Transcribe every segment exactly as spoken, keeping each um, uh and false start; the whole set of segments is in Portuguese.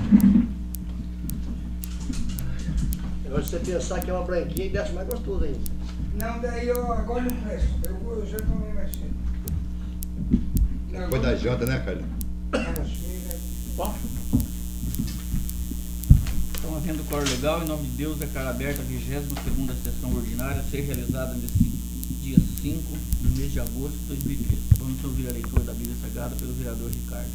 Agora se você pensar que é uma branquinha e desce mais gostoso ainda. Não, daí eu agora não presto. Eu, eu já tomei mais cedo. Foi da janta, né, Carlos? Bom. Então, havendo quórum legal, em nome de Deus, declaro aberta a vigésima segunda sessão ordinária, a ser realizada nesse dia cinco do mês de agosto de dois mil e treze. Vamos ouvir a leitura da Bíblia Sagrada pelo vereador Ricardo.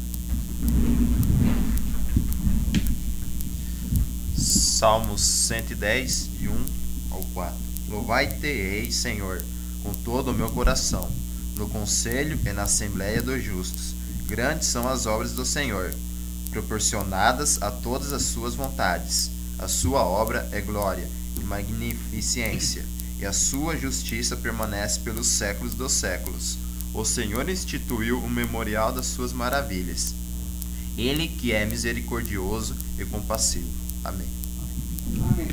Salmos cento e dez, de um ao quatro. Louvai-te-ei, Senhor, com todo o meu coração, no conselho e na assembleia dos justos. Grandes são as obras do Senhor, proporcionadas a todas as suas vontades. A sua obra é glória e magnificência, e a sua justiça permanece pelos séculos dos séculos. O Senhor instituiu o memorial das suas maravilhas. Ele que é misericordioso e compassivo. Amém. Amém.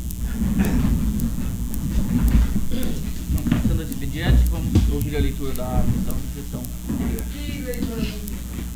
Então, passando esse expediente, vamos ouvir a leitura da questão de sessão. Que leitura do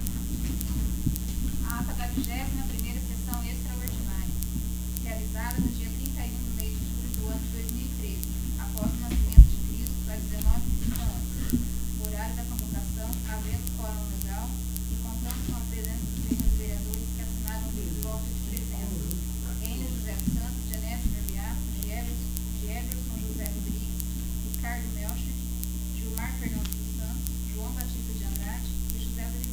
A ata da vigésima primeira sessão extraordinária, realizada no dia trinta e um do mês de julho do ano de dois mil e treze, após o nascimento de Cristo, às dezenove e cinco horas. O horário da convocação, havendo quórum legal, e contando com a presença dos senhores vereadores que assinaram o voto de presença. Enio José Santos, Genésio Merbiato, Jefferson José Rodrigues, Ricardo Melcher, Gilmar Fernandes dos Santos, João Batista de Andrade e José Rodrigues.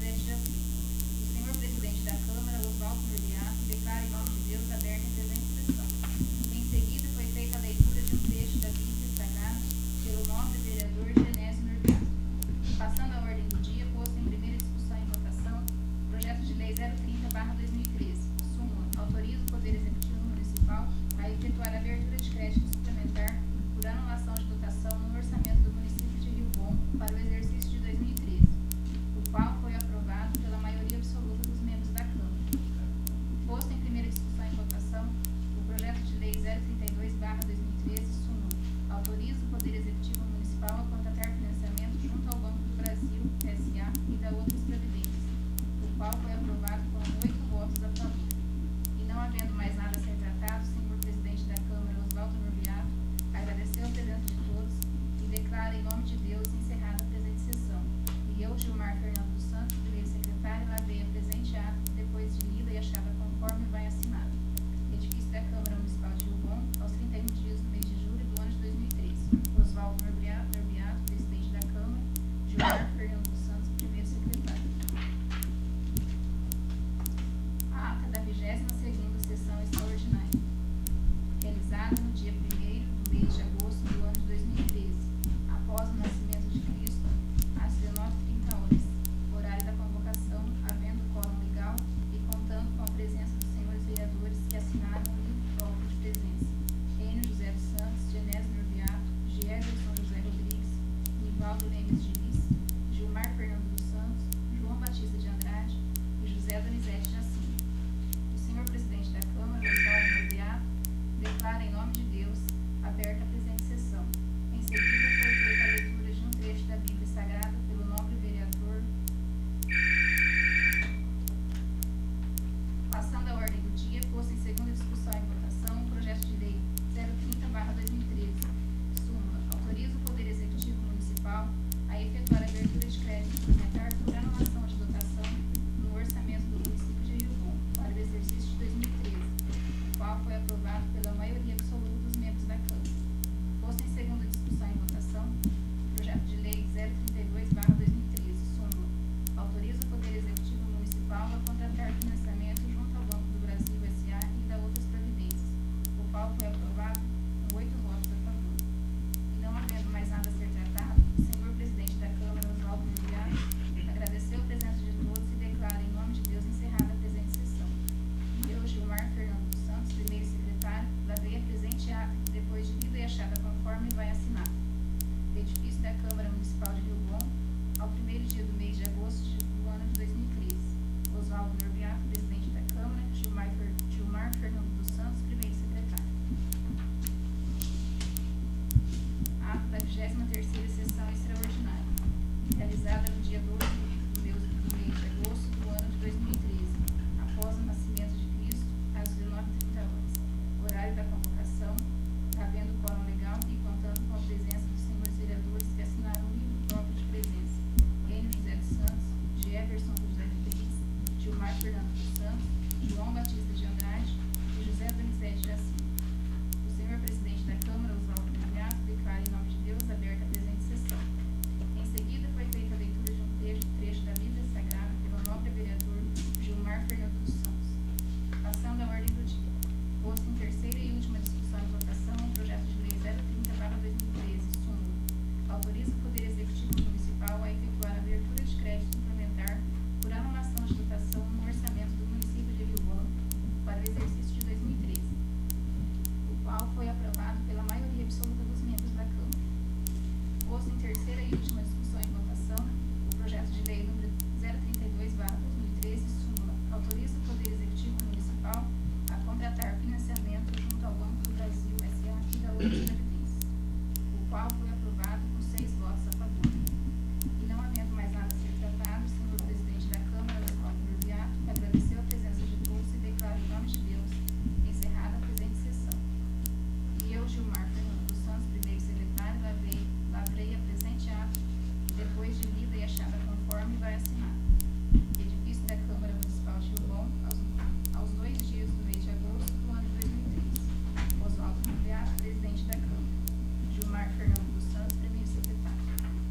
Fernando dos Santos, João Batista de Andrade e José Donizete de Assis. O senhor presidente da Câmara, Oswaldo Murviato, declara em nome de Deus aberta a presente sessão. Em seguida, foi feita a leitura de um trecho, trecho da Bíblia Sagrada pelo nobre vereador Gilmar Fernando dos Santos. Passando à ordem do dia. Posto em terceira e última discussão e votação o projeto de lei zero trinta barra dois mil e treze, súmula. Autoriza o Poder Executivo Municipal a efetuar a abertura de crédito suplementar por anulação de dotação no orçamento do município de Rio Bom para o exercício de dois mil e treze, o qual foi aprovado pela maioria absoluta dos membros da Câmara. Posto em terceira e última discussão e votação o projeto de lei número zero trinta e dois barra dois mil e treze, súmula. Autoriza o Poder Executivo Municipal a contratar financiamento junto ao Banco do Brasil S A e da Lei de Previdência, o qual foi aprovado com seis votos a favor. E não havendo mais nada a ser tratado, o senhor presidente da Câmara, Oswaldo Murviato, agradeceu a presença de todos e declara em nome de Deus encerrada a presente sessão. E eu, Gilmar Fernando dos Santos, primeiro secretário, lavrei, lavrei a presente ato e depois de lida e achada conforme vai assinar. Edifício da Câmara Municipal de Rio Bom, aos, aos dois dias do mês de agosto do ano de dois mil e treze. Oswaldo Murviato, presidente da Câmara. Gilmar Fernando dos Santos, primeiro secretário.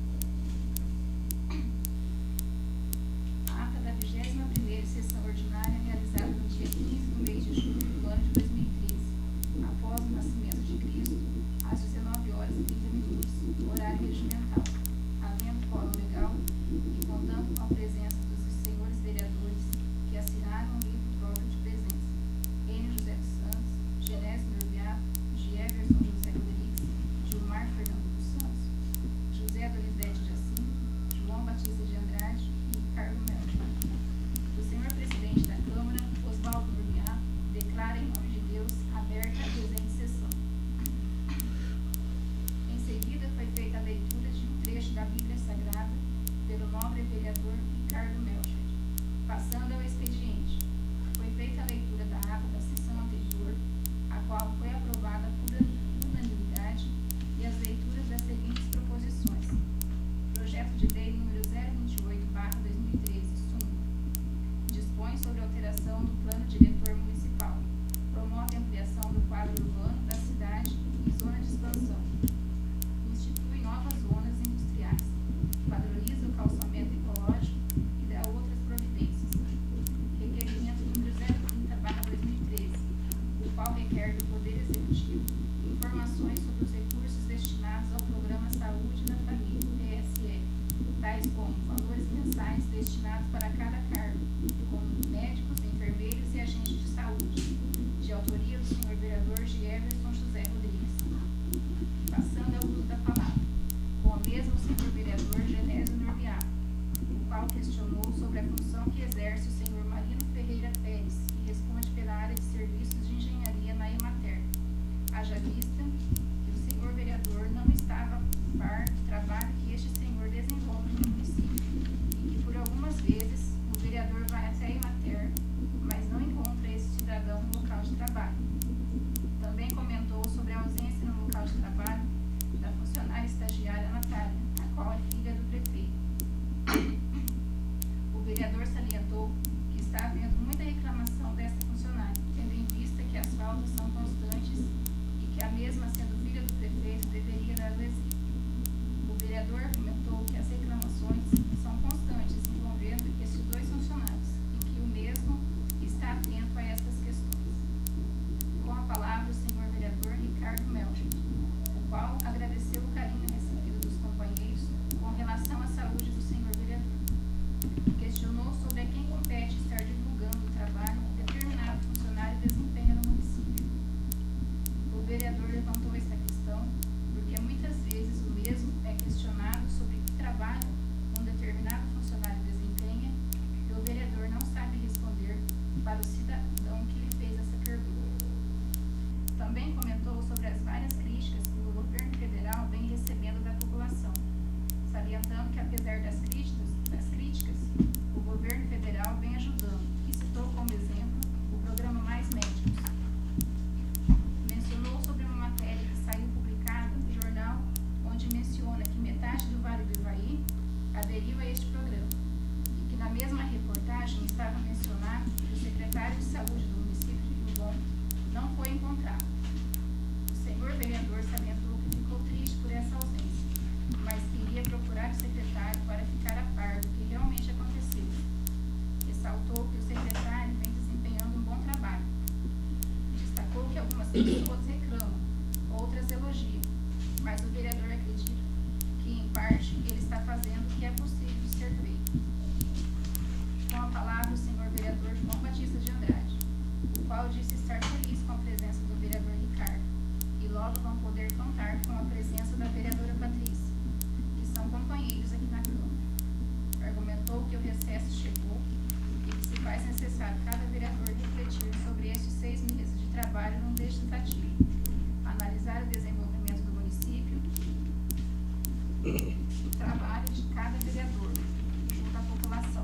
A ata da vigésima primeira sessão ordinária realizada no dia quinze do mês de julho do ano de dois mil e treze, após o nascimento de Cristo, às dezenove horas e trinta minutos, horário regimental, havendo quórum legal e contando com a presença dos senhores vereadores que assinaram o livro próprio de presença: Enio José dos Santos, Genésio Murviato, Jefferson José Rodrigues, Gilmar Fernando dos Santos, José Donizete de Assis, João Batista de Andrade e Ricardo Melchior. O senhor presidente da Câmara, Oswaldo Murviato, declara em nome de Deus aberta a presente sessão. Em seguida, foi feita a leitura de um trecho da Bíblia Sagrada pelo nobre vereador Ricardo Melchior. Passando ao expediente, foi feita a leitura da ata da sessão anterior, a qual foi aprovada por unanimidade, e as leituras das seguintes proposições. Projeto de lei número zero vinte e oito barra dois mil e treze, súmula. Dispõe sobre a alteração do plano diretor municipal. Promove a ampliação do quadro urbano da cidade e zona de expansão. Institui novas zonas industriais. Padroniza o calçamento ecológico e dá outras providências. Requerimento número zero trinta barra dois mil e treze, o qual requer do Poder Executivo informações sobre os recursos destinados ao Programa Saúde na Família, P S E, tais como valores mensais destinados para cada cargo, como médicos, enfermeiros e agentes de saúde, de autoria do senhor vereador Jefferson José Rodrigues. Passando ao uso da palavra, com a mesma o senhor vereador Genésio Murviato, o qual questionou sobre a função que exerce o senhor Marino Ferreira Pérez, que responde pela área de serviços de engenharia na Emater. Haja vista que o senhor vereador não estava a par do trabalho que este senhor desenvolve no município e que por algumas vezes o vereador vai até a Emater, mas não encontra esse cidadão no local de trabalho. Também comentou sobre a ausência no local de trabalho da funcionária estagiária Natália, a qual é filha do prefeito. O vereador salientou que está havendo muita reclamação desta funcionária, tendo em vista que as faltas são constantes e que a mesma, sendo filha do prefeito, deveria dar o exemplo. O vereador argumentou que as reclamações são constantes envolvendo estes dois funcionários e que o mesmo está atento a estas questões. Com a palavra, o senhor vereador Ricardo Melchior, o qual agradeceu o carinho recebido dos companheiros com relação à saúde do senhor vereador. Questionou sobre a quem compete estar divulgando o trabalho que determinado funcionário desempenha no município. O vereador levantou esta questão porque muitas vezes o mesmo é questionado sobre que trabalho um determinado pessoas reclamam, outras elogiam, mas o vereador acredita que, em parte, ele está fazendo o que é possível de ser feito. Com a palavra, o senhor vereador João Batista de Andrade, o qual disse estar feliz com a presença do vereador Ricardo, e logo vão poder contar com a presença da vereadora Patrícia, que são companheiros aqui na Câmara. Argumentou que o recesso chegou e que se faz necessário cada vereador refletir sobre estes seis meses de trabalho no legislativo, analisar o desenvolvimento do município, o trabalho de cada vereador junto à população,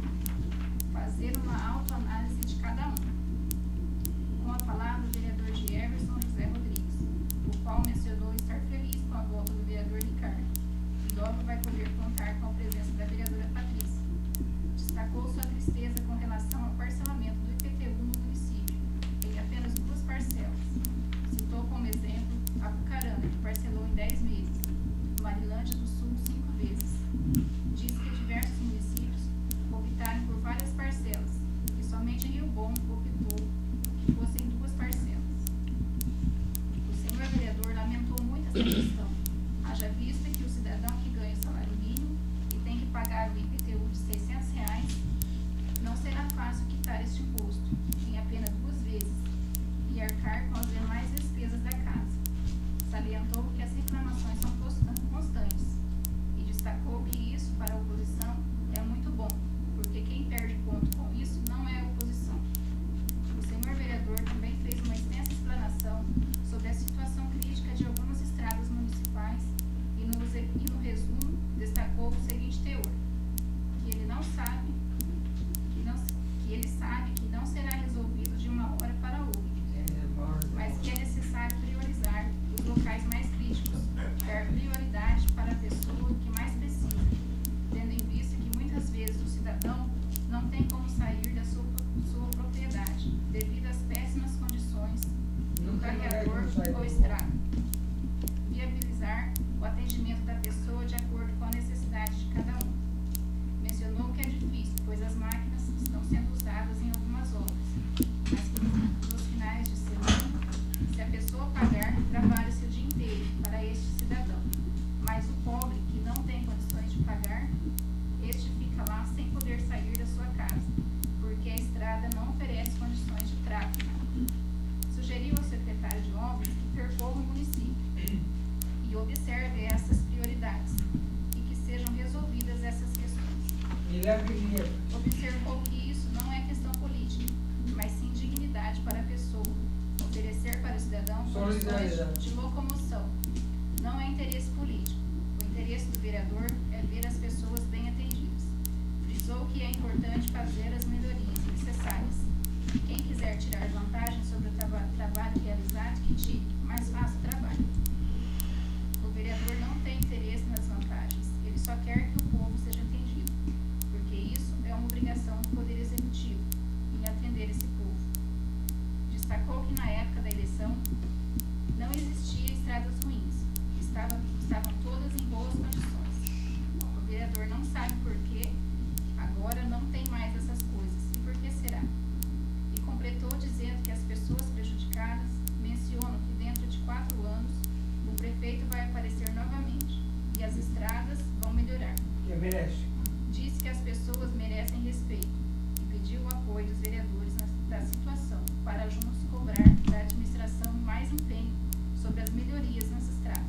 fazer uma autoanálise de cada um. Com a palavra, o vereador Jefferson José Rodrigues, o qual mencionou estar feliz com a volta do vereador Ricardo, e logo vai poder contar com a presença da vereadora Patrícia. Destacou sua tristeza com relação ao parcelamento do I P T U no município, em apenas duas parcelas. Citou como exemplo a Bucarana, que parcelou em dez meses, Marilândia do Sul, cinco vezes. Diz que diversos municípios optaram por várias parcelas, e somente Rio Bom optou que fossem duas parcelas. O senhor vereador lamentou muito essa questão, haja vista que o cidadão que ganha o salário mínimo e tem que pagar o I P T U de seiscentos reais, não será fácil quitar este imposto em apenas duas vezes e arcar com as demais despesas da casa. Salientou que as reclamações são constantes e destacou que isso, para a oposição, é muito bom, porque quem perde ponto com isso não é a oposição. O senhor vereador também fez uma extensa explanação sobre a situação crítica de algumas estradas municipais e no, e no resumo destacou o seguinte teor: que ele não sabe, que, não, que ele sabe que não será resolvido de uma hora para outra, mas que é necessário priorizar os locais mais críticos, dar prioridade para a pessoa que mais precisa, tendo em vista que muitas vezes o cidadão não tem como sair da sua, sua propriedade devido às péssimas condições do carregador ou estrada. Viabilizar o atendimento da pessoa de acordo com a necessidade de cada um. Mencionou que é difícil, pois as máquinas estão sendo usadas em algumas obras, mas que nos finais de semana, se a pessoa pagar, trabalha-se o dia inteiro para este cidadão. Mas o pobre, que não tem condições de pagar, este fica lá sem poder sair da sua casa, porque a estrada não oferece condições de tráfego. Sugeriu ao secretário de obras que percorra o município e observe essas prioridades e que sejam resolvidas essas questões. Observou que isso não é questão política, mas sim dignidade para a pessoa, oferecer para o cidadão condições de locomoção. Não é interesse político. O interesse do vereador é ver as pessoas bem atendidas. Frisou que é importante fazer as melhorias necessárias. E quem quiser tirar vantagem sobre o traba trabalho realizado, que tire, mas faça o trabalho. O vereador não tem interesse nas vantagens, ele só quer que o povo seja atendido, porque isso é uma obrigação do Poder Executivo, em atender esse povo. Destacou que na época da eleição não existia estradas ruins, estavam, estavam todas em boas condições. O vereador não sabe por que agora não tem mais essas coisas, e por que será? E completou dizendo que as pessoas prejudicadas mencionam que dentro de quatro anos o prefeito vai aparecer novamente e as estradas vão melhorar. Que merece. Disse que as pessoas merecem respeito e pediu o apoio dos vereadores na, da situação para juntos cobrar da administração mais empenho sobre as melhorias nas estradas.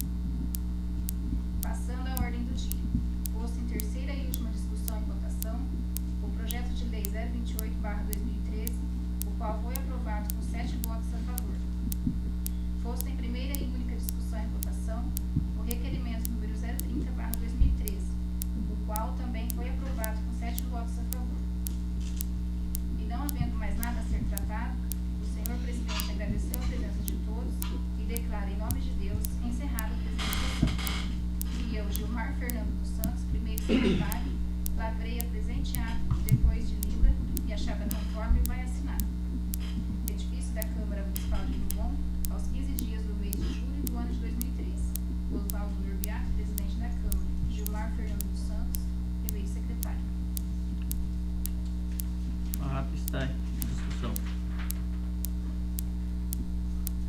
Passando à ordem do dia, posto em terceira e última discussão e votação, o projeto de lei zero vinte e oito barra dois mil e treze, o qual foi aprovado com sete votos a favor. Posto em primeira e única discussão e votação, o requerimento número zero trinta barra dois mil e treze, o qual também foi aprovado com sete votos a favor. E não havendo mais nada a ser tratado, o senhor presidente agradeceu a presença de todos e declara em nome de Deus encerrada a presente sessão. E eu, Gilmar Fernando dos Santos, primeiro secretário, lavrei a presente ato depois de lida e achada conforme vai assinar. Edifício da Câmara Municipal de Rio Bom, aos quinze dias do mês de julho do ano de dois mil e treze. Oswaldo Norbiato, presidente da Câmara. Gilmar Fernando dos Santos, primeiro secretário. A ata está em discussão.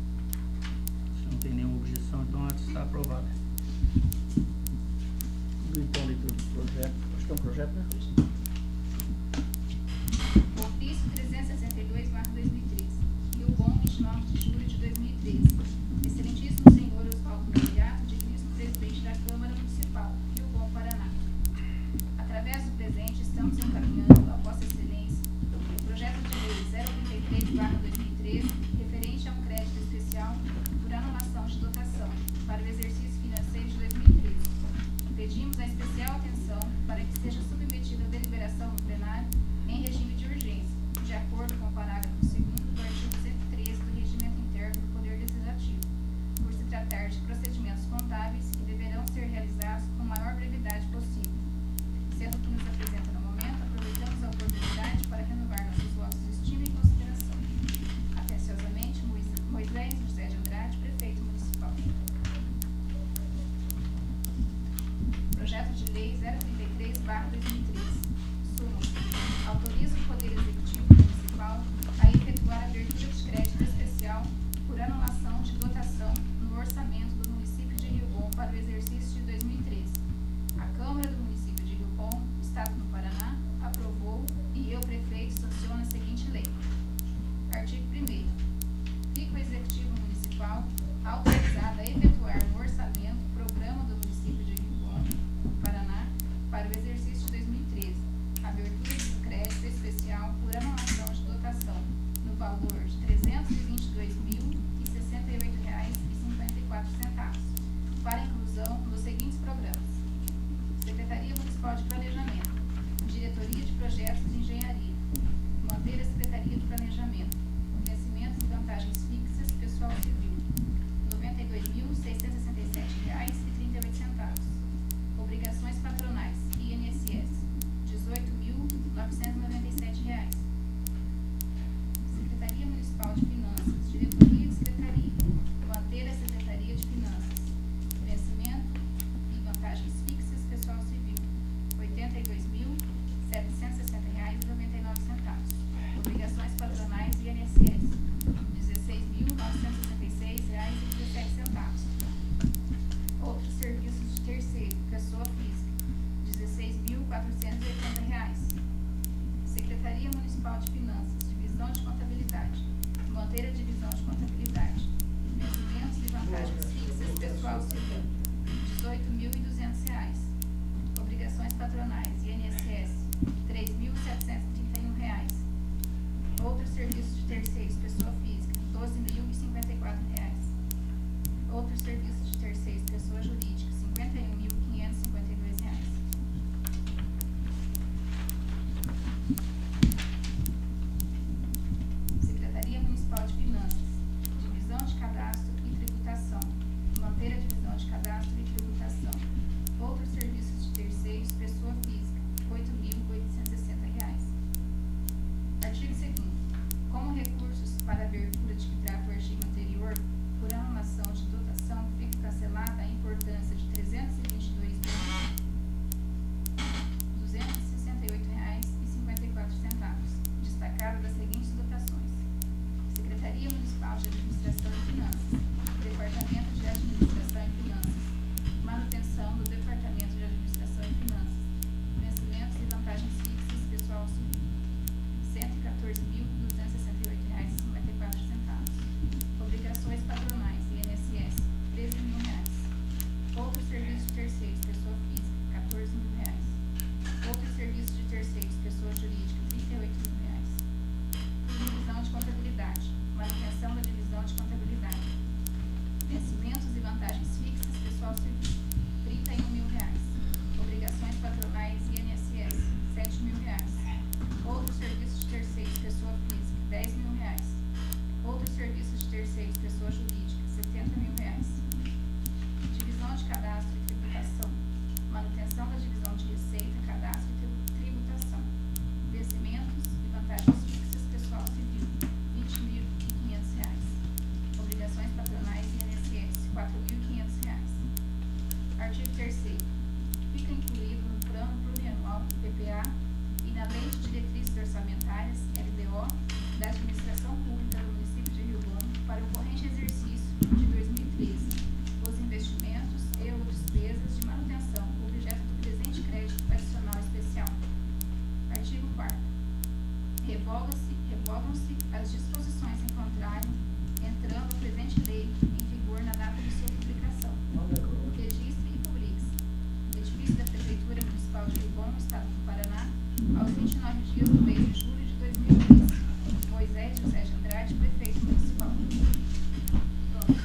revogam-se revogam-se as disposições em contrário, entrando a presente lei em vigor na data de sua publicação. Registre e publique-se. Edifício da Prefeitura Municipal de Rio Bom, Estado do Paraná, aos vinte e nove dias do mês de julho de dois mil e três. Moisés José de Andrade, Prefeito Municipal. Pronto.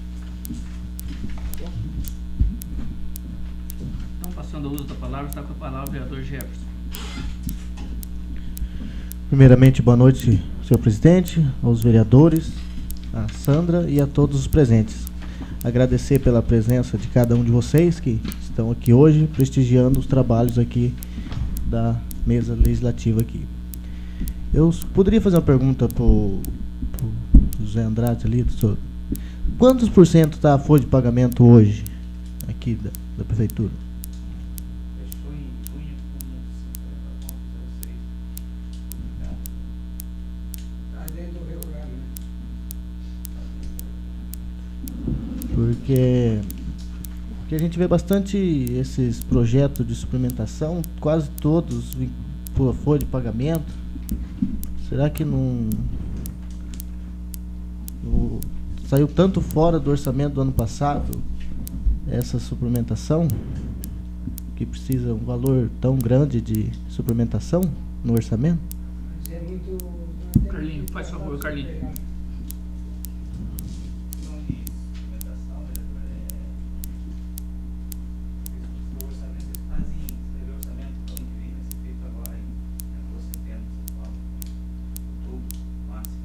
Então, passando ao uso da palavra, está com a palavra o vereador Jefferson. Primeiramente, boa noite, senhor presidente, aos vereadores, a Sandra e a todos os presentes. Agradecer pela presença de cada um de vocês que estão aqui hoje, prestigiando os trabalhos aqui da mesa legislativa aqui. Eu poderia fazer uma pergunta para o José Andrade ali, senhor. Quantos por cento está a folha de pagamento hoje aqui da, da prefeitura? Fechou em junho com cinquenta ponto zero seis. Tá dentro do Rio Grande, né? Porque, porque a gente vê bastante esses projetos de suplementação, quase todos por folha de pagamento. Será que não, não saiu tanto fora do orçamento do ano passado essa suplementação, que precisa um valor tão grande de suplementação no orçamento? Mas é muito. Carlinho, faz favor, Carlinho. Questão de suplementação, vereador, é. O orçamento está assim, teve orçamento do ano que vem, vai ser feito agora em agosto, setembro, São Paulo. Outubro, máximo.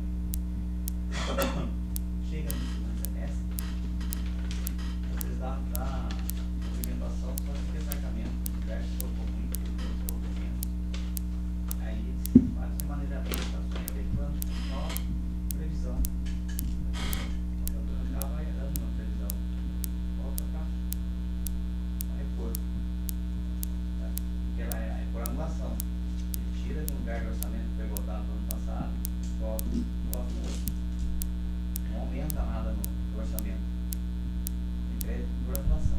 Chega no segundo semestre, vocês dão a movimentação só de desarcamento, diversos documentos, documentos. Aí faz de maneira bem, adequando só previsão. Quando eu estava errando na previsão, volta cá, vai repor. Porque ela é por anulação. Ele tira de um lugar do orçamento que foi votado no ano passado, volta, volta no outro. Não aumenta nada no, no orçamento. Tem crédito por anulação.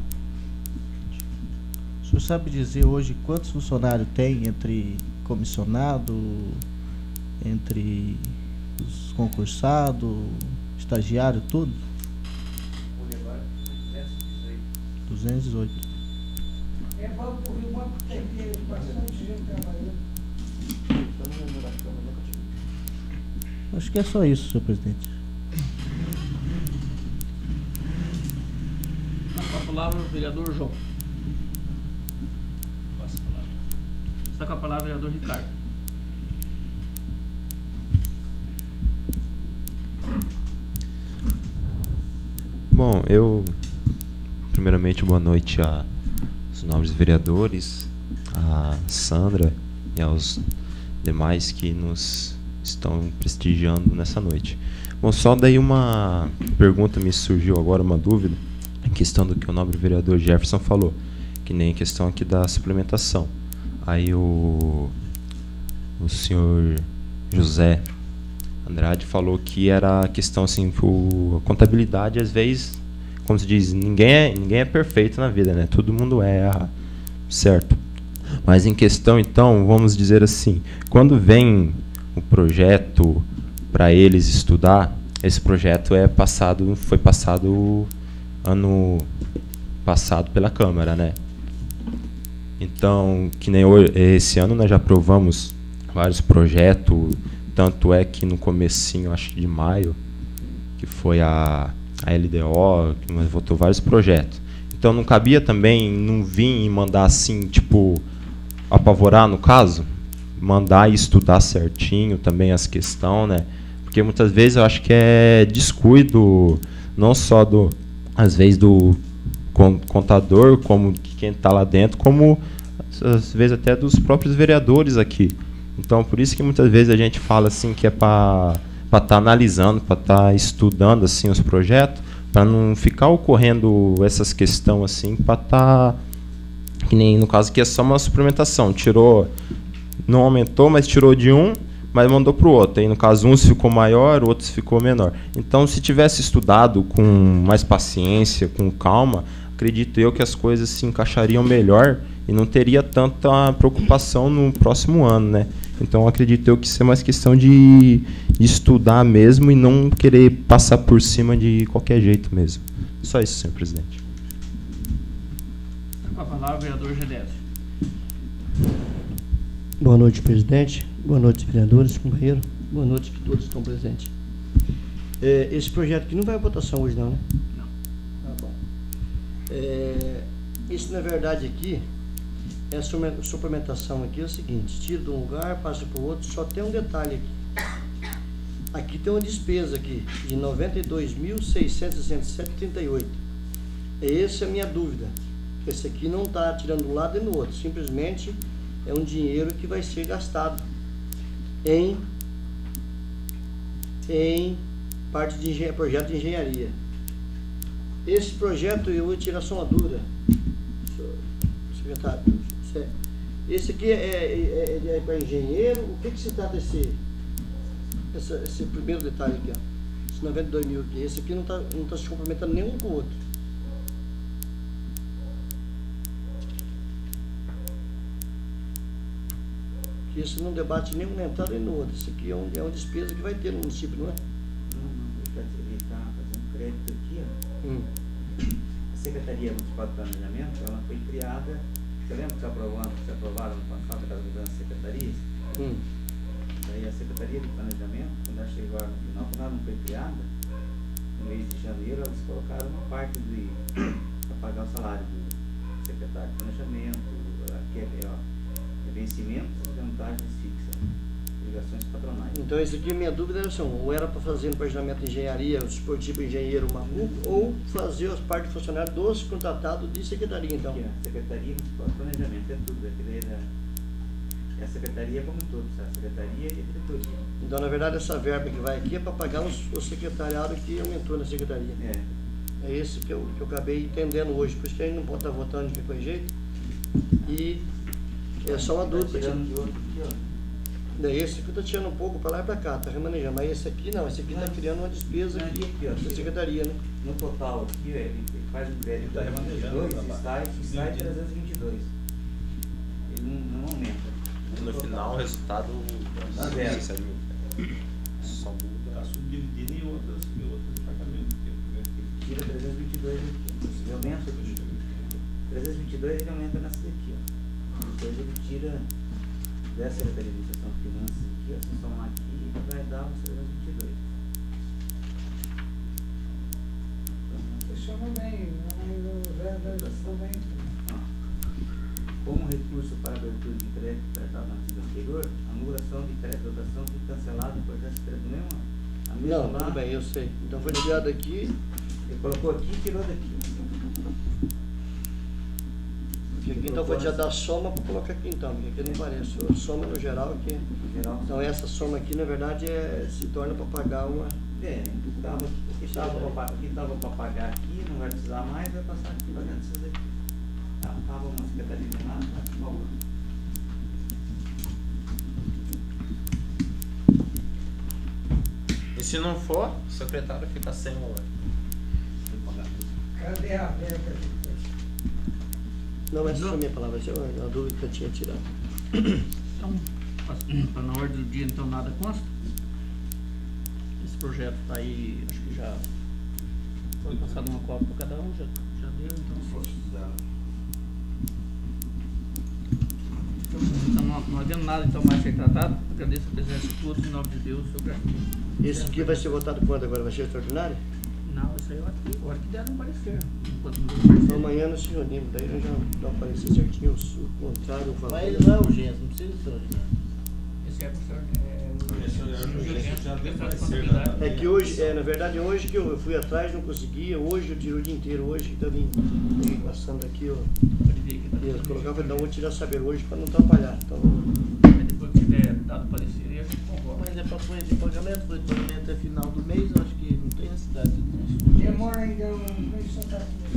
O senhor sabe dizer hoje quantos funcionários tem entre comissionado, entre os concursados, estagiário, tudo? Olha agora, duzentos e dezoito. duzentos e dezoito. É bom pro Rio Bom porque tem bastante gente trabalhando. Acho que é só isso, senhor presidente. Com a palavra o vereador João. Passa a palavra. Está com a palavra o vereador Ricardo. Bom, eu primeiramente boa noite aos nobres vereadores, a Sandra e aos demais que nos estão prestigiando nessa noite. Bom, só daí uma pergunta me surgiu agora, uma dúvida, em questão do que o nobre vereador Jefferson falou, que nem questão aqui da suplementação. Aí o, o senhor José Andrade falou que era a questão assim, a contabilidade às vezes, como se diz, ninguém é, ninguém é perfeito na vida, né? Todo mundo erra, certo? Mas em questão, então, vamos dizer assim, quando vem o projeto para eles estudar, esse projeto é passado, foi passado ano passado pela Câmara, né? Então, que nem hoje, esse ano nós já aprovamos vários projetos, tanto é que no comecinho, acho que de maio, que foi a, a L D O, que nós votou vários projetos. Então não cabia também não vir e mandar assim, tipo, apavorar no caso, mandar e estudar certinho também as questões, né? Porque muitas vezes eu acho que é descuido, não só do, às vezes do contador, como de quem está lá dentro, como às vezes até dos próprios vereadores aqui. Então, por isso que muitas vezes a gente fala assim que é para estar tá analisando, para estar tá estudando assim os projetos, para não ficar ocorrendo essas questões assim, para estar, tá, que nem no caso aqui é só uma suplementação, tirou, não aumentou, mas tirou de um, mas mandou para o outro. Aí no caso uns ficou maior, outros ficou menor. Então, se tivesse estudado com mais paciência, com calma, acredito eu que as coisas se encaixariam melhor e não teria tanta preocupação no próximo ano, né? Então acredito eu que isso é mais questão de, de estudar mesmo e não querer passar por cima de qualquer jeito mesmo. Só isso, senhor presidente. Com a palavra, o vereador Gedésio. Boa noite, presidente. Boa noite, vereadores, companheiro. Boa noite que todos estão presentes. É, esse projeto aqui não vai à votação hoje, não, né? Não. Tá bom. É, isso, na verdade, aqui, é a suplementação aqui é o seguinte: tira de um lugar, passa para o outro, só tem um detalhe aqui. Aqui tem uma despesa aqui de noventa e dois mil, seiscentos e sessenta e sete reais e trinta e oito centavos. Essa é a minha dúvida. Esse aqui não está tirando de um lado e no outro, simplesmente é um dinheiro que vai ser gastado em, em parte de engen- projeto de engenharia. Esse projeto, eu vou tirar só uma dúvida, senhor secretário. Esse aqui é, é, é, é para engenheiro. O que, que se trata esse, esse, esse primeiro detalhe aqui, ó? Esse noventa e dois mil aqui. Esse aqui não está não tá se complementando nenhum com o outro. Que isso não debate nem um entrada nem no outro. Isso aqui é, um, é uma despesa que vai ter no município, não é? Não, não, ele está fazendo crédito aqui, ó. Hum. A Secretaria Municipal de Planejamento, ela foi criada, você lembra que se aprovaram, se aprovaram no passado aquelas mudanças de secretarias? Hum. Daí a Secretaria de Planejamento, quando ela chegou agora no final, quando ela não foi criada, no mês de janeiro, eles colocaram uma parte para pagar o salário do secretário de Planejamento, que é, ó, é vencimentos e vantagens fixas, obrigações patronais. Então, esse aqui, minha dúvida era assim, ou era para fazer no planejamento de engenharia, o tipo engenheiro maluco, ou fazer as partes de funcionário dos contratados de secretaria, então. Aqui, ó, Secretaria Municipal de Planejamento, é tudo, aquilo é, é a Secretaria como um todo, sabe? A Secretaria e a Diretoria. Então, na verdade, essa verba que vai aqui é para pagar os, o secretariado que aumentou na secretaria. É. É esse que eu, que eu acabei entendendo hoje, por isso que a gente não pode estar votando de qualquer jeito. E é só uma Tá dúvida. tirando de outro aqui, ó. Daí esse aqui eu tô tirando um pouco para lá e para cá, tá remanejando. Mas esse aqui não, esse aqui está criando uma despesa aqui, Aqui, ó, da secretaria, né? No total aqui, ele ele faz um crédito Tá de vinte e remanejando, dois tá e lá. sai, e sai trezentos e vinte e dois. Ele não, não aumenta. No final, o resultado Tá zero. só muda. Está subdividido em outras, em outros departamentos. Tira trezentos e vinte e dois aqui. Ele aumenta aqui. trezentos e vinte e dois ele aumenta nessa daqui, ó. Depois ele tira dessa Secretaria de Administração de Finanças aqui, ó. Se somar aqui, ele vai dar os trezentos e vinte e dois. Funciona bem, não é também. Como recurso para abertura de crédito tratado no artigo anterior, a anulação de crédito de dotação foi cancelada por esse crédito mesmo? A mesma Não, lá, tudo bem, eu sei. Então foi tirado aqui, ele colocou aqui e tirou daqui. porque aqui então foi tirado da soma para colocar aqui então, porque aqui não parece. A soma no geral aqui. No geral, Então essa soma aqui, na verdade, é, se torna para pagar uma. é, estava para pagar aqui, não vai precisar mais, vai passar aqui para dentro desses aqui. Estava uma secretaria de nada, está aqui uma outra. E se não for, o secretário fica sem o Cadê a verba? Não, essa foi a minha palavra, essa é uma dúvida que eu tinha tirado. Então, para na ordem do dia, então, nada consta. Esse projeto está aí, acho que já foi passado uma cópia para cada um, já, já deu, então foi. Então, então não, não havendo nada então mais a ser tratado, agradeço a presença de todos, em nome de Deus, sou grato. Esse aqui vai ser votado quando agora? Vai ser extraordinário? Não, isso aí eu acho que, eu acho que deram um parecer. Enquanto não deu Então parecer. amanhã nós se reunimos, daí nós já dá para aparecer certinho, o contrário, o favor. Mas ele não é urgência, não precisa de extraordinário. Esse é Esse é o o já deve aparecer responsabilidade. na- É que hoje, é, na verdade, hoje que eu fui atrás, não conseguia, hoje eu tiro o dia inteiro, hoje que tá vindo, peguei passando aqui, ó, Pode ver que tá e eu tudo colocava, bem. não vou tirar saber hoje para não atrapalhar, então, Aí depois que tiver dado parecer, a gente concorda. Mas é para folha de pagamento, folha de pagamento é final do mês, eu acho que não tem necessidade disso. Demora ainda um mês só tá aqui.